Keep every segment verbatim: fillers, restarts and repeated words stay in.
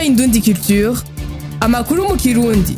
Indundi Culture, amakuru mu Kirundi.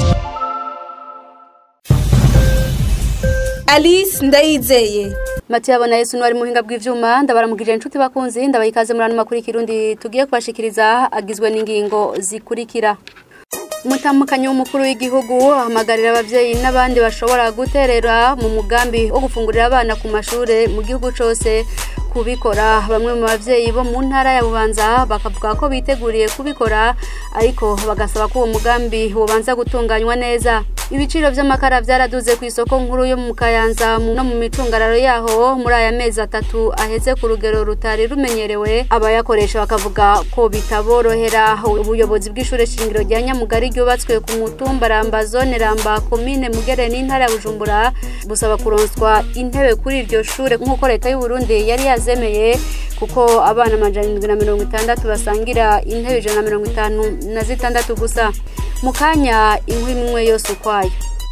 Alice Ndayizeye. Mathieu abona Yesu n'ari muhinga bw'ivyuma ndabaramugije inshuti bakunzi ndabayikaze muri ano makuru Kirundi tugiye kubashikiriza agizwe n'ingingo zikurikira. Umutamukanyi w'umukuru w'igihugu ahamagarira abavyeyi n'abandi bashobora guterera mu mugambi wo gufungurira abana ku mashure mu gihugu cose kubikora. Bamwe mu bavyeyi bo mu ntara ya Bubanza bakavuga ko biteguriye kubikora ariko bagasaba ko uwo mugambi wobanza gutunganywa neza. Ibiciro vy'amakara vyaraduze ku isoko nkuru yo mu Kayanza no mu micungararo yaho muri aya mezi atatu aheze ku rugero rutari rumenyerewe. Abayakoresha bakavuga ko bitaborohera. Ubuyobozi bw'ishure shingiro rya Nyamugari ryubatswe ku mutumba Ramba zone Ramba komine Mugere n'intara ya Bujumbura busaba kuronswa intebe kuri iryo shure nk'uko leta y'u Burundi yari yazemeye kuko abana amajana indwi na mirongo itandatu basangira intebe ijana na mirongo itanu na zitandatu gusa. Mukanya inkwi imwe yose ukwayo.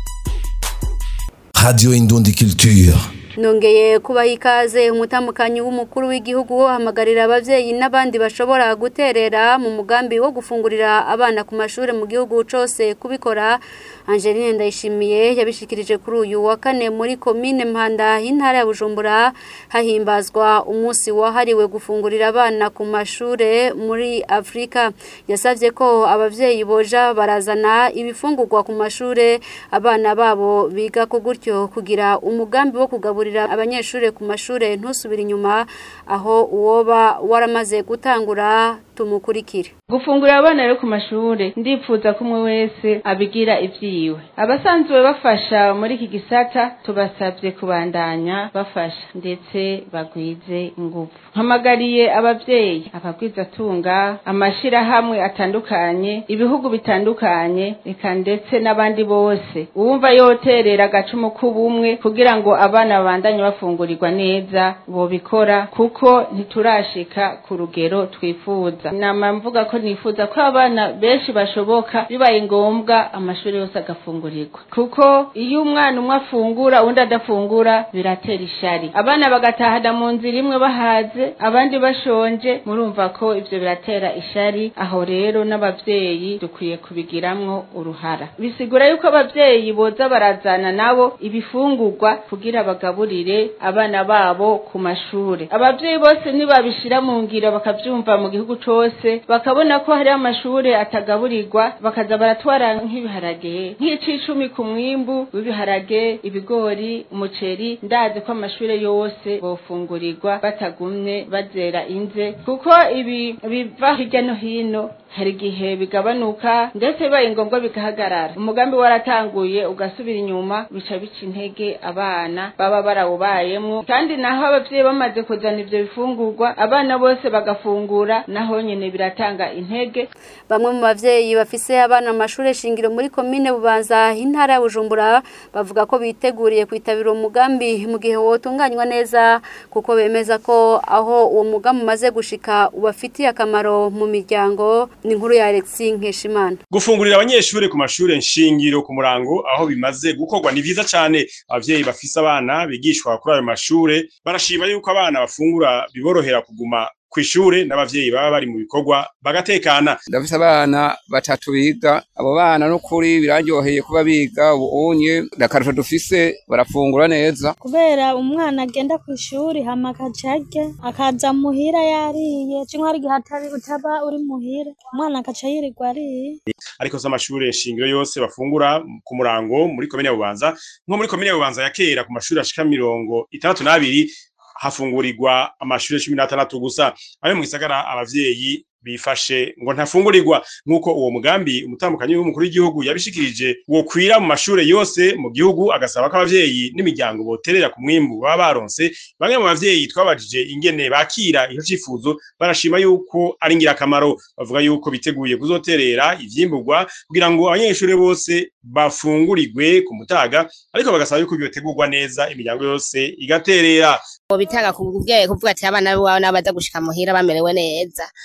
Radio Indundi Culture. Nongeye kubaha ikaze. Umutamukanyi w'umukuru w'igihugu ahamagarira abavyeyi n'abandi bashobora guterera mu mugambi wo gufungurira abana ku mashure mu gihugu cose kubikora. Angeline Ndayishimiye yabishikirije kuri uyu wa kane muri komine Mpanda y'intara ya Bujumbura hahimbazwa umunsi wahariwe gufungurira abana ku mashure muri Afrika. Yasavye ko abavyeyi boja barazana ibifungurwa ku mashure abana babo biga ko gutyo kugira umugambi wo kugaburira abanyeshure ku mashure ntusubira inyuma aho uwoba waramaze gutangura. Tumukurikire. Gufungurira abana rero ku mashure ndipfuza ko umwe wese abigira ivyiwe. Abasanzwe bafasha muri iki gisata tubasavye kubandanya bafasha ndetse bagwize ingufu. Mpamagariye abavyeyi abagwiza tunga amashira hamwe atandukanye ibihugu bitandukanye eka ndetse n'abandi bose uwumva yoterera gacumu kubumwe kugira ngo abana babandanye bafungurirwa neza bobikora kuko ntiturashika ku rugero twifuza. Nama mvuga ko nifuza ko abana benshi bashoboka bibaye ngombwa amashuri yose agafungurirwa kuko iyo umwana umwe afungura undi adafungura biratera ishari abana bagatahana mu nzira imwe bahaze abandi bashonje murumva ko ivyo biratera ishari. Aho rero n'abavyeyi dukwiye kubigiramwo uruhara. Bisigura yuko abavyeyi boza barazana nabo ibifungurwa kugira bagaburire abana babo ku mashure. Abavyeyi bose nibabishira mu ngiro bakavyumva mu gihugu cose bakabona ko hari amashure atagaburirwa bakaza baratwara nk'ibiharage nk'icicumi ku mwimbu w'ibiharage ibigori umuceri ndaze ko amashure yose bofungurirwa batagumye bazera inze kuko ibi biva hirya no hino hari gihe bigabanuka ndetse bibaye ngombwa bigahagarara. Umugambi waratanguye ugasubira inyuma bica bica intege abana baba barawubayemwo kandi naho abavyeyi bamaze kuzana ivyo bifungurwa abana bose bagafungura naho nyene biratanga intege. Bamwe mu bavyeyi bafise abana mu mashure shingiro muri komine Bubanza intara ya Bujumbura bavuga ko biteguriye kwitabira umugambi mu gihe wotunganywa neza kuko bemeza ko aho uwo mugambi umaze gushika ubafitiye akamaro mu miryango. Ni inkuru ya Alexis Nkeshimana. Gufungurira abanyeshure ku mashure nshingiro ku murango aho bimaze gukorwa ni vyiza cyane. Abavyeyi bafise abana bigishwa kuri ayo mashure barashima yuko abana bafungura biborohera kuguma kwishure n'abavyeyi baba bari mu bikorwa bagatekana. Ndafise abana batatu biga abo bana no kuri biraryoheye kuba biga ubunye ndakarusho dufise barafungura neza kubera umwana agenda kwishuri hama akacarya akaza muhira yariye cyangwa ari gihatari utaba uri muhira umwana akaca yirirwa ariye. Ariko zo amashure shingiro yose bafungura ku murango muri komine ya Bubanza nko muri komine ya Bubanza ya kera ku mashuri ashika mirongo itandatu n'abiri hafungurirwa amashure cumi n'atandatu gusa. Ayo mu gisagara abavyeyi bifashe ngo ntafungurirwa nkuko uwo mugambi umutambukanyi w'umukuru w'igihugu yabishikirije wo kwira mu mashure yose mu gihugu agasaba ko abavyeyi n'imiryango boterera ku mwimbu baba baronse. Bamwe mu bavyeyi twabajije ingene bakira iyo cifuzo barashima yuko ari ngirakamaro. Bavuga yuko biteguye kuzoterera ivyimburwa kugira ngo abanyeshure bose bafungurirwe ku mutaga ariko bagasaba yuko byotegurwa neza imiryango yose igaterera. Bitaga kubwiye kuvuga ati abana bawe nabaza gushika muhira bamerewe neza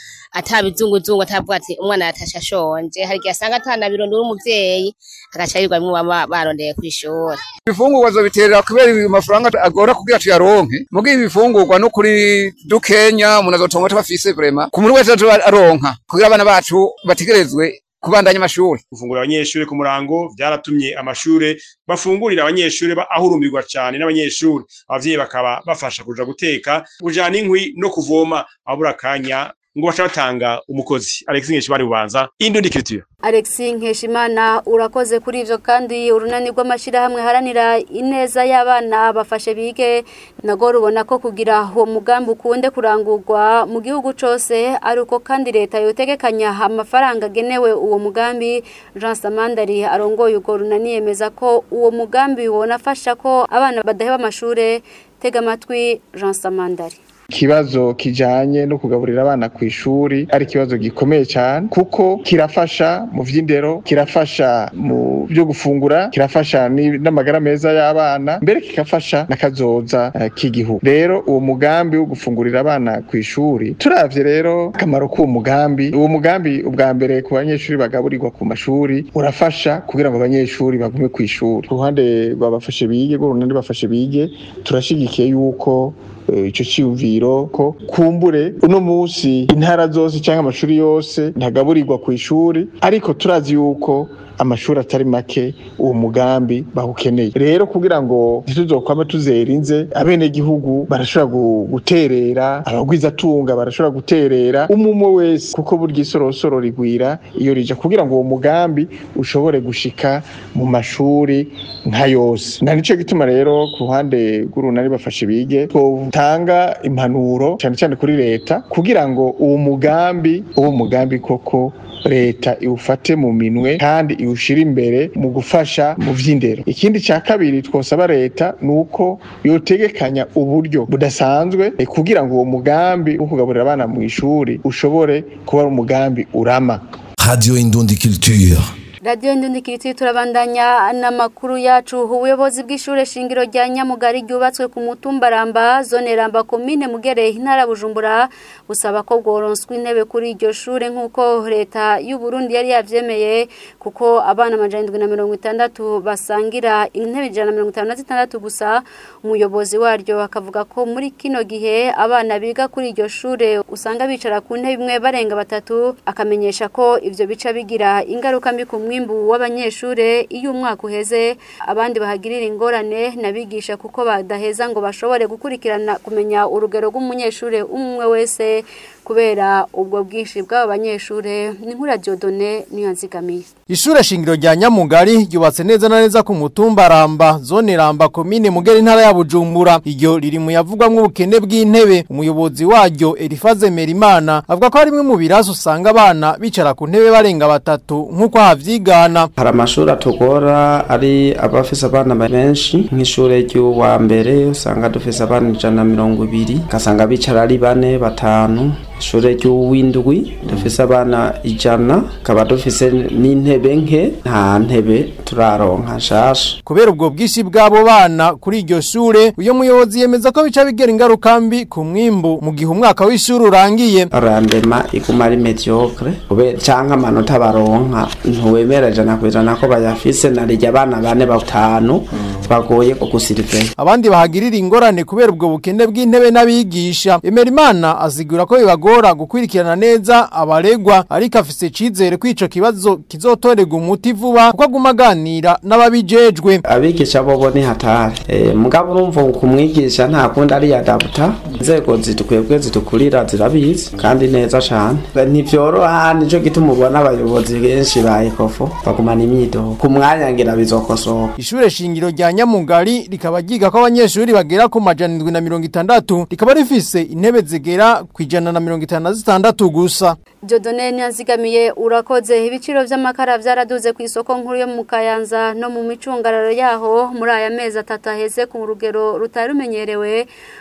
atabizunguzungu atavuga ati umwana yatasha ashonje hari gihe asanga atanabirondera umuvyeyi agaca yirwa mu barondeye kw'ishuri. Ibifungurwa zo biterera kubera ibi mafaranga agora kugira tuyaronke mugihe ibifungurwa no kuri dukenya umuntu azotonga tubafise vraiment ku muntu wese aronka kugira abana bacu bategerezwe kubandanya amashuri. Gufungura abanyeshuri ku murango byaratumye amashuri bafungurira abanyeshuri ahurumbirwa cyane n'abanyeshuri. Abavyeyi bakaba bafasha kuja guteka kujana inkwi no kuvoma abura kanya ngo bashatanga umukozi. Alexis Nkeshimana Bubanza, Indundi Culture. Alexis Nkeshimana urakoze kuri ivyo kandi urunani rw'amashira hamwe haranira ineza y'abana bafashe bige nago rubona ko kugira uwo mugambi ukunde kurangurwa mu gihugu cose ari uko kandi leta yotegekanya amafaranga genewe uwo mugambi. Jean Samandari arongoye ugo runani yemeza ko uwo mugambi wonafasha ko abana badaheba amashure. Tega amatwi Jean Samandari. Kibazo kijanye no kugaburira abana ku ishuri ari kibazo gikomeye cyane kuko kirafasha mu vy'indero, kirafasha mu byo gufungura, kirafasha n'amagara meza y'abana, mbere kikafasha nakazoza uh, k'igihugu. Rero uwo mugambi wo gufungurira abana ku ishuri turavye rero akamaro k'uwo mugambi. Uwo mugambi ubwa mbere ku banyeshuri bagaburirwa ku mashuri urafasha kugira ngo abanyeshuri bagume ku ishuri. Ku ruhande rw'abafashe bige go runandi bafashe bige turashigikiye yuko ico cyumviro ko kumbure uno munsi intara zose cyangwa amashuri yose ntagaburirwa ku ishuri, ariko turazi yuko amashuri atari make uwo mugambi bahukeneye. Rero kugira ngo ntituzokwame tuzerinze abene gihugu barashobora guterera, abagwiza tunga barashobora guterera, umumwe wese kuko burya isorosoro rigwira iyo rija, kugira ngo uwo mugambi ushobore gushika mu mashuri nka yose. Na nico gituma rero ku ruhande rw'urunani bafashe bige twotanga impanuro cyane cyane kuri leta kugira ngo uwo mugambi uwo mugambi koko leta iwufate mu minwe kandi iwushira imbere mu gufasha mu vy'indero. Ikindi cya kabiri twosaba leta nuko yotegekanya uburyo budasanzwe kugira ngo uwo mugambi wo kugaburira abana mu ishuri ushobore kuba umugambi urama. Radio Indundi Culture. Radio Indundi Culture turabandanya n'amakuru yacu. Ubuyobozi bw'ishure shingiro rya Nyamugari ryubatswe ku mutumba Ramba, zone Ramba, komine Mugere, intara Bujumbura, busaba ko bworonswa intebe kuri iryo shure nkuko leta y'u Burundi yari yavyemeye, kuko abana amajana indwi na mirongo itandatu basangira intebe ijana na mirongo itanu na zitandatu gusa. Umuyobozi waryo akavuga ko muri kino gihe abana biga kuri iryo shure usanga bicara ku ntebe imwe barenga batatu, akamenyesha ko ivyo bica bigira ingaruka mbi ku mwimbu w'abanyeshure iyo umwaka uheze, abandi bahagirira ingorane nabigisha kuko badaheza ngo bashobore gukurikirana kumenya urugero rw'umunyeshure umwe wese kubera ubwo bwinshi bw'aba banyeshure. Ni nkura Jodone niyo nzigamiye. Ishure shingiro rya Nyamugari ryubatse neza na neza ku mutumba Ramba, zone Ramba, komine Mugere, intara ya Bujumbura. Iryo riri mu yavugwamwe ubukene bw'intebe. Umuyobozi waryo Elifaze Merimana avuga ko ari mwe mu birazo usanga abana bicara ku ntebe barenga batatu nkuko havyigana. Hari amashuri atugora ari abafise abana benshi, nk'ishure ry'uwa mbere usanga dufise abana ijana na mirongo ibiri, kasanga bicara ari bane batanu. Ishure ry'uwindwi dufise abana ijana, kaba dufise n'intebe nke, nta ntebe turaronka nshasha. Kubera ubwo bwishi bw'abo bana kuri iryo shure, uyo muyobozi yemeza ko bica bigera ingaruka mbi ku mwimbu mu gihe umwaka w'ishuri urangiye. Randema iguma ari mediocre kubera canka amanota baronka ntuwemera jana kwijana ko bayafise, narirya abana bane batanu bagoye gusirivera. Abandi bahagirira ingorane kubera ubwo bukene bw'intebe n'abigisha. Emerimana azigura ko bibago gukwirikirana neza abaregwa, ariko afise cizere ko ico kibazo kizotorega umuti vuba kuko agumaganira n'ababijejwe. Abigisha bobo ni hatari eh mugabo urumva kumwigisha nta kundi ari adapta, inzego zitukwebwe zitukurira zirabizi kandi neza cyane. Ntivyoroha, nico gituma ubona abayobozi benshi ba Ekofo bagumana imyido ku mwanya ngira bizokosoka. Ishure shingiro rya Nyamugari rikaba giga ko abanyeshuri bagera ku majana indwi na mirongo itandatu, rikaba rifise intebe zigera kwijana na mirongo itanu na zitandatu gusa. Jodone nyazigamiye urakoze. Ibiciro vy'amakara vyaraduze ku isoko nkuru yo mu Kayanza no mu micungararo yaho muri aya mezi atatu aheze ku rugero rutarumenyerewe,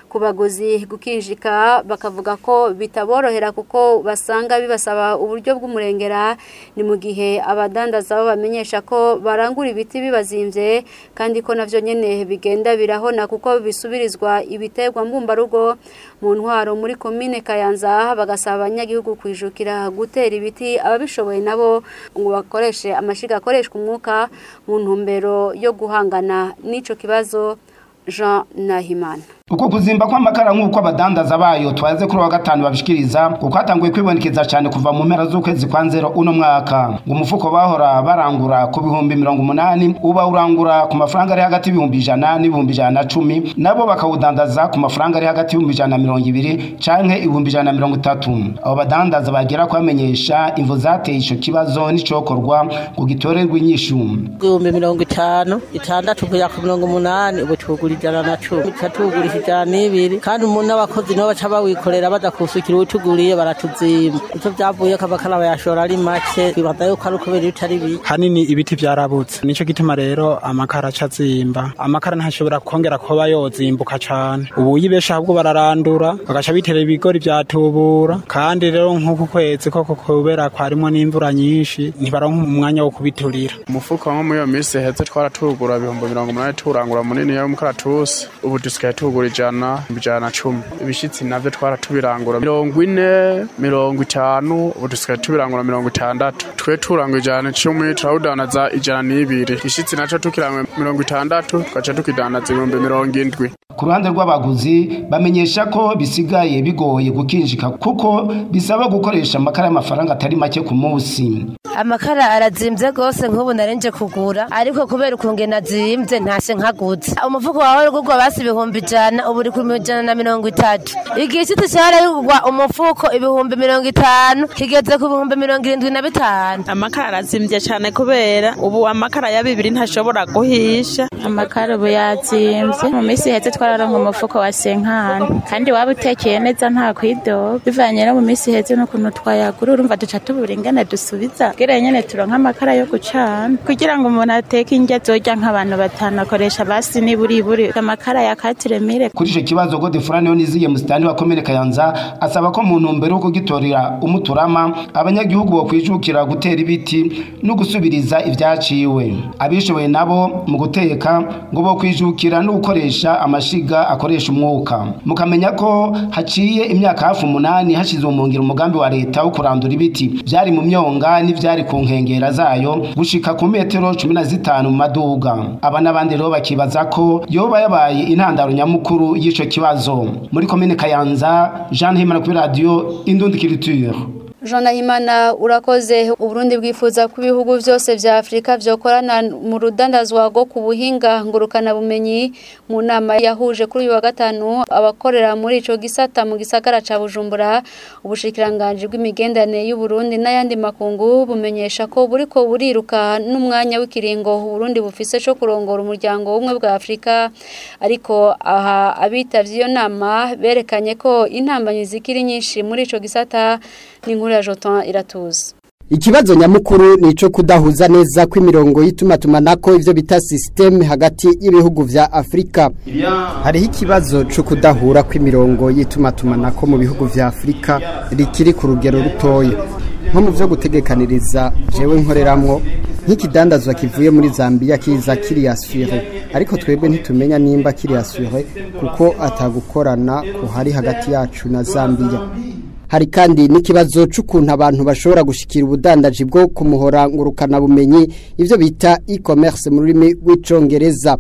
ku baguzi gukinjika bakavuga ko bitaborohera kuko basanga bibasaba uburyo bw'umurengera ni mu gihe abadandaza bo bamenyesha ko barangura ibiti bibazimvye kandi ko navyo nyene bigenda birahona kuko bisubirizwa ibiterwa mbumbarugo mu ntwaro muri komine Kayanza bagasaba abanyagihugu kwijukira gutera ibiti ababishoboye nabo ngo bakoreshe amashiga akoreshwa umwuka mu ntumbero yo guhangana n'ico kibazo. Jean Nahimana. Uko kuzimba kw'amakara nk'uko abadandaza bayo twaze kuri wa gatanu babishikiriza kuko hatanguye kwibonekeza cyane kuva mu mpera z'ukwezi kwa nzero uno mwaka ngo umufuko bahora barangura ku bihumbi mirongo umunani uba urangura ku mafaranga ari hagati y'ibihumbi ijana n'ibihumbi ijana na cumi nabo bakawudandaza ku mafaranga ari hagati y'ibihumbi ijana na mirongo ibiri canke ibihumbi ijana na mirongo itatu. Abo badandaza bagira kwamenyesha imvo zateye ico kibazo n'icokorwa ngo gitorerwe inyishu. Ibihumbi mirongo itanu itandatu kuja ku mirongo umunani ubu tugura ijana na cumi katugura ijana ibiri kandi umuntu abakozi no baca bawikorera badakusukira utuguriye baratuzima icyo byavuye kabakara bayashora ari make bibaza yuko ari ukubera bitari biki hanini ibiti byarabutse nico gituma rero amakara acazimba amakara ntashobora kongera kuba yozimbuka cyane ubu yibesha ahubwo bararandura bagaca bitera ibigori byatubura kandi rero nk'uko kwezi koko kubera kwarimo n'imvura nyinshi ntibaronka umwanya wo kubiturira umufuko nko muri iyo minsi heze twaratugura ibihumbi mirongo umunani turangura munini yo mukaratusi ubu dusigaye tugura ijana ijana na cumi ibishitsi navyo twaratubirangura mirongo ine mirongo itanu ubu dusigaye tubirangura mirongo itandatu twe turangura ijana cumi turawudanaza ijana n'ibiri ishitsi naco tukirangura mirongo itandatu tugaca tukidanaza ibihumbi mirongo indwi. Ku ruhande rw'abaguzi bamenyesha ko bisigaye bigoye gukinjika kuko bisaba gukoresha amakara y'amafaranga atari make ku munsi. Amakara arazimvye gose nk'ubu narenje kugura ariko kubera ukungena azimvye ntase nkaguze umufuko wawe rugurwa basi ibihumbi ijana ubu uri ku ijana na mirongo itatu igishitsi cyarayugwa umufuko ibihumbi mirongo itanu kigeze ku bihumbi mirongo irindwi na bitanu. Amakara arazimvye cyane kubera ubu amakara ya bibiri ntashobora guhisha amakara ubu yazimvye mu minsi heze twararonka umufuko wa senkani kandi waba utekeye neza nta kwidoba bivanye no mu minsi heze n'ukuntu twayagura urumva duca tubura ingene dusubiza kugira nyene turonka amakara yo gucana kugira ngo umuntu ateke indya zorya nk'abantu batanu akoresha basi niburi buri amakara ya katiremire. Kuri ico kibazo Godefroid Niziye musitani wa komine Kayanza asaba ko mu ntumbero yo kugitorera umuturama abanyagihugu bo kwijukira gutera ibiti no gusubiriza ivyaciwe abishoboye nabo mu guteka ngo bo kwijukira no gukoresha amashiga akoresha umwuka. Mukamenya ko haciye imyaka hafi umunani hashize umungiro umugambi wa leta wo kurandura ibiti byari mu myonga n'ivyari ku nkengera zayo gushika ku metero cumi na zitanu mu maduga. Aba n'abandi rero bakibaza ko yoba yabaye intandaro nyamukuru y'ico kibazo. Muri komine Kayanza, Jean Himana kuri radio Indundi Culture. Jean Nahimana urakoze. Uburundi bwifuza ku bihugu byose vya Afrika vyokorana mu rudandazwa rwo ku buhinga ngurukana bumenyi mu nama yahuje kuri uyu wa gatanu abakorera muri ico gisata mu gisagara ca Bujumbura. Ubushikiranganje bw'imigendane y'u Burundi n'ayandi makungu bumenyesha ko buriko buriruka n'umwanya w'ikiringo Burundi bufise cyo kurongora umuryango w'umwe bwa Afrika ariko aha abitavye iyo nama berekanye ko intambanyi zikiri nyinshi muri ico gisata ni ya Jotan Iratuzi. Ikibazo nyamukuru nico kudahuza neza kw'imirongo y'itumatumanaho ivyo bita system hagati y'ibihugu vya Afrika. Hariho ikibazo cyo kudahura kw'imirongo y'itumatumanaho mu bihugu vya Afrika rikiri ku rugero rutoya. Nko mu vyo gutegekaniriza jewe nkoreramwo nk'ikidandazwa kivuye muri Zambia kiza kiri assuré ariko twebwe ntitumenya nimba kiri assuré kuko atagukorana ko hari hagati yacu na Zambia. Hari kandi n'ikibazo c'ukuntu abantu bashobora gushikira ubudandaji bwo kumuhora ngurukana bumenyi ivyo bita e-commerce mu rurimi rw'icongereza.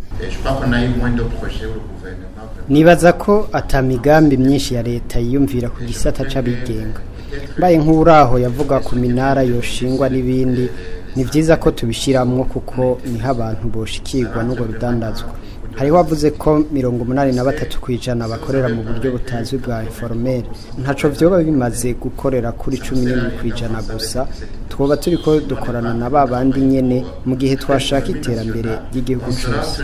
Nibaza ko atamigambi myinshi ya leta yiyumvira ku gisata c'abigenga. Mbaye nk'uraho yavuga ku minara yoshingwa n'ibindi ni vyiza ko tubishiramwo kuko niho abantu boshikirwa n'ubwo rudandazwa. Hari wavuze ko mirongo umunani na batatu kwijana bakorera mu buryo butazwi bwa informel ntaco vyoba bimaze gukorera kuri cumi n'indwi kwijana gusa twoba turiko dukorana na babandi nyene mu gihe twashaka iterambere ry'igihugu cyose.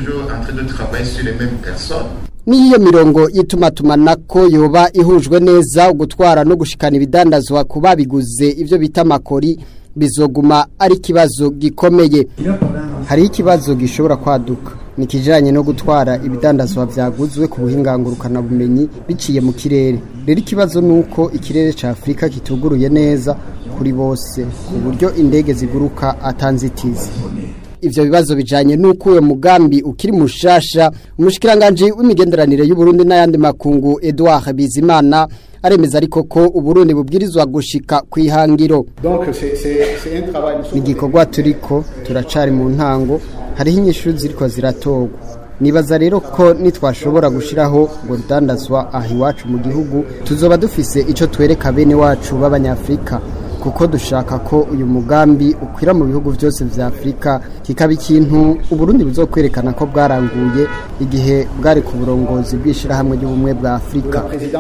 Niyo mirongo y'itumatumanaho yoba ihujwe neza ugutwara no gushikana ibidandazwa kuba biguze ivyo bita makori bizoguma ari kibazo gikomeye. Hari ikibazo gishobora kwaduka ni kijanye no gutwara ibidandazwa vyaguzwe ku buhingangurukana bumenyi biciye mu kirere. Rero ikibazo nuko ikirere ca Afrika kituguruye neza kuri bose ku buryo indege ziguruka atanzitizi. Ivyo bibazo bijanye nuko uyo mugambi ukiri mushasha, umushikiranganje w'imigenderanire y'u Burundi n'ayandi makungu Edouard Bizimana aremeza ariko ko Uburundi bubwirizwa gushika kwihangiro. Igikorwa turiko turacari mu ntango, hariho inyishu ziriko ziratogwa. Nibaza rero ko nitwashobora gushiraho ngo rudandazwa aho iwacu mu gihugu, tuzoba dufise ico twereka bene wacu b'abanyafrika, kuko dushaka ko uyu mugambi ukwira mu bihugu byose vya Afrika, kikaba ikintu Uburundi buzokwerekana ko bwaranguye igihe bwari ku burongozi bwishira hamwe y'ubumwe bwa Afrika.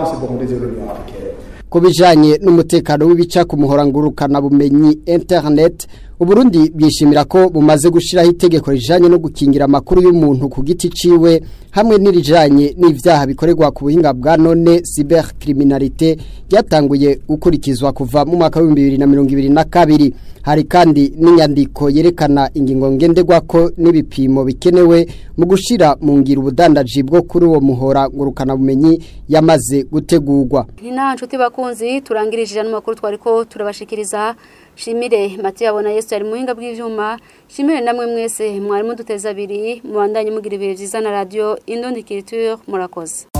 Kubijanye n'umutekano w'ibica ku muhorangurukana bumenyi internet, Uburundi bwishimira ko bumaze gushiraho itegeko rijanye no gukingira amakuru y'umuntu ku giti ciwe hamwe n'irijanye n'ivyaha bikorerwa ku buhinga bwa none cybercriminalité ryatanguye gukurikizwa kuva mu mwaka wa bibiri na mirongo ibiri na kabiri. Hari kandi n'inyandiko yerekana ingingo ngenderwako n'ibipimo bikenewe mu gushira mu ngira ubudandaji bwo kuri uwo muhora ngurukana bumenyi yamaze gutegurwa. Nina nshuti bakunzi turangirije n'amakuru twariko turabashikiriza. Shimire Mathieu abona Yesu ari muhinga bw'ivyuma. Shimire namwe mwese mwari muduteza abiri mubandanye mugira ibihe vyiza na radio Indundi Culture murakoze.